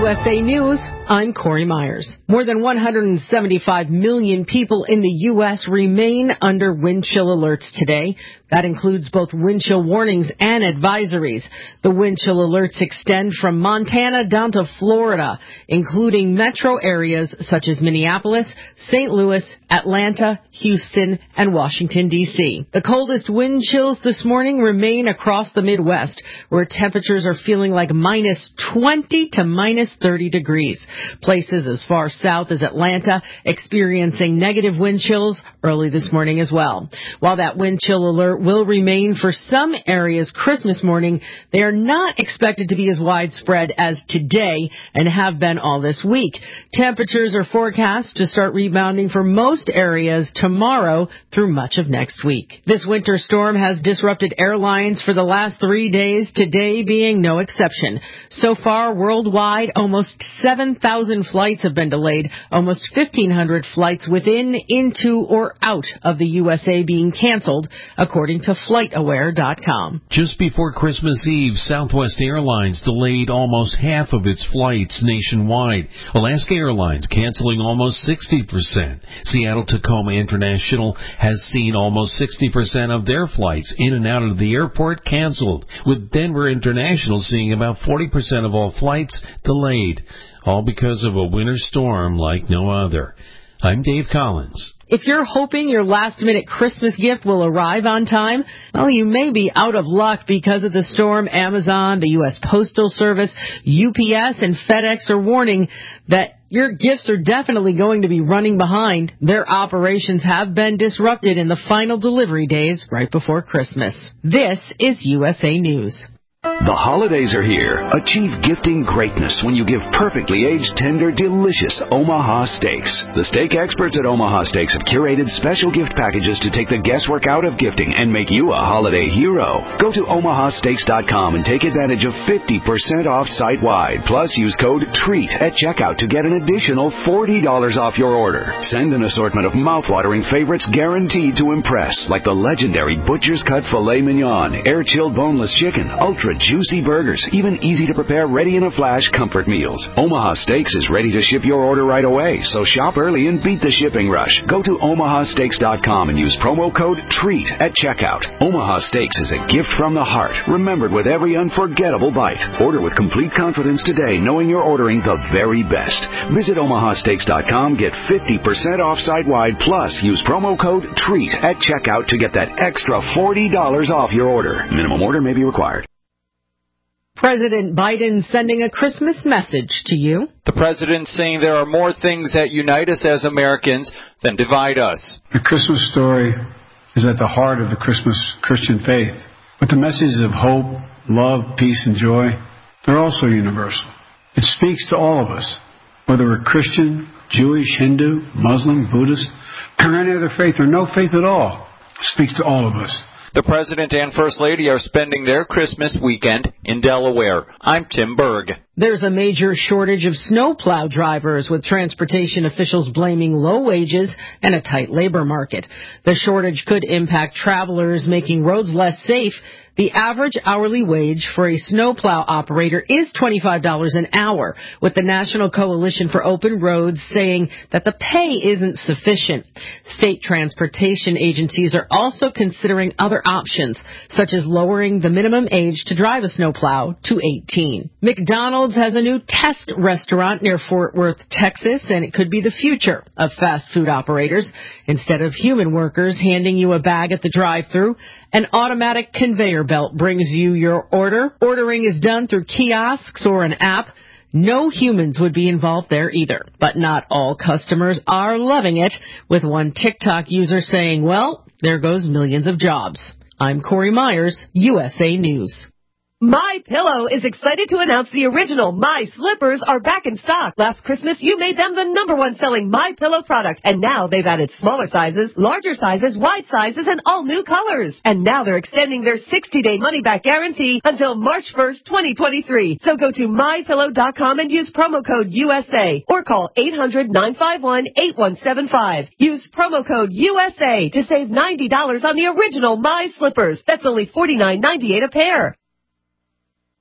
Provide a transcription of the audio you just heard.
USA News, I'm Corey Myers. More than 175 million people in the U.S. remain under wind chill alerts today. That includes both wind chill warnings and advisories. The wind chill alerts extend from Montana down to Florida, including metro areas such as Minneapolis, St. Louis, Atlanta, Houston, and Washington, D.C. The coldest wind chills this morning remain across the Midwest, where temperatures are feeling like minus 20 to minus 30 degrees. Places as far south as Atlanta experiencing negative wind chills early this morning as well. While that wind chill alert will remain for some areas Christmas morning, they are not expected to be as widespread as today and have been all this week. Temperatures are forecast to start rebounding for most areas tomorrow through much of next week. This winter storm has disrupted airlines for the last 3 days, today being no exception. So far, worldwide, almost 7,000 flights have been delayed, almost 1,500 flights within, into, or out of the USA being canceled, according to FlightAware.com. Just before Christmas Eve, Southwest Airlines delayed almost half of its flights nationwide. Alaska Airlines canceling almost 60%. Seattle-Tacoma International has seen almost 60% of their flights in and out of the airport canceled, with Denver International seeing about 40% of all flights delayed, all because of a winter storm like no other. I'm Dave Collins. If you're hoping your last-minute Christmas gift will arrive on time, well, you may be out of luck because of the storm. Amazon, the U.S. Postal Service, UPS, and FedEx are warning that your gifts are definitely going to be running behind. Their operations have been disrupted in the final delivery days right before Christmas. This is USA News. The holidays are here. Achieve gifting greatness when you give perfectly aged, tender, delicious Omaha steaks. The steak experts at Omaha Steaks have curated special gift packages to take the guesswork out of gifting and make you a holiday hero. Go to omahasteaks.com and take advantage of 50% off site-wide. Plus, use code TREAT at checkout to get an additional $40 off your order. Send an assortment of mouth-watering favorites guaranteed to impress, like the legendary Butcher's Cut Filet Mignon, air-chilled boneless chicken, ultra juicy burgers, even easy-to-prepare, ready-in-a-flash comfort meals. Omaha Steaks is ready to ship your order right away, so shop early and beat the shipping rush. Go to omahasteaks.com and use promo code TREAT at checkout. Omaha Steaks is a gift from the heart, remembered with every unforgettable bite. Order with complete confidence today, knowing you're ordering the very best. Visit omahasteaks.com, get 50% off site-wide, plus use promo code TREAT at checkout to get that extra $40 off your order. Minimum order may be required. President Biden sending a Christmas message to you. The president's saying there are more things that unite us as Americans than divide us. The Christmas story is at the heart of the Christian faith. But the messages of hope, love, peace, and joy, they're also universal. It speaks to all of us, whether we're Christian, Jewish, Hindu, Muslim, Buddhist, or any other faith, or no faith at all. It speaks to all of us. The President and First Lady are spending their Christmas weekend in Delaware. I'm Tim Berg. There's a major shortage of snowplow drivers, with transportation officials blaming low wages and a tight labor market. The shortage could impact travelers, making roads less safe. The average hourly wage for a snowplow operator is $25 an hour, with the National Coalition for Open Roads saying that the pay isn't sufficient. State transportation agencies are also considering other options, such as lowering the minimum age to drive a snowplow to 18. McDonald's has a new test restaurant near Fort Worth, Texas, and it could be the future of fast food operators. Instead of human workers handing you a bag at the drive-thru, an automatic conveyor belt brings you your order. Ordering is done through kiosks or an app. No humans would be involved there either. But not all customers are loving it, with one TikTok user saying, well, there goes millions of jobs. I'm Corey Myers, USA News. MyPillow is excited to announce the original My Slippers are back in stock. Last Christmas, you made them the #1 selling MyPillow product, and now they've added smaller sizes, larger sizes, wide sizes, and all new colors. And now they're extending their 60-day money-back guarantee until March 1st, 2023. So go to MyPillow.com and use promo code USA or call 800-951-8175. Use promo code USA to save $90 on the original My Slippers. That's only $49.98 a pair.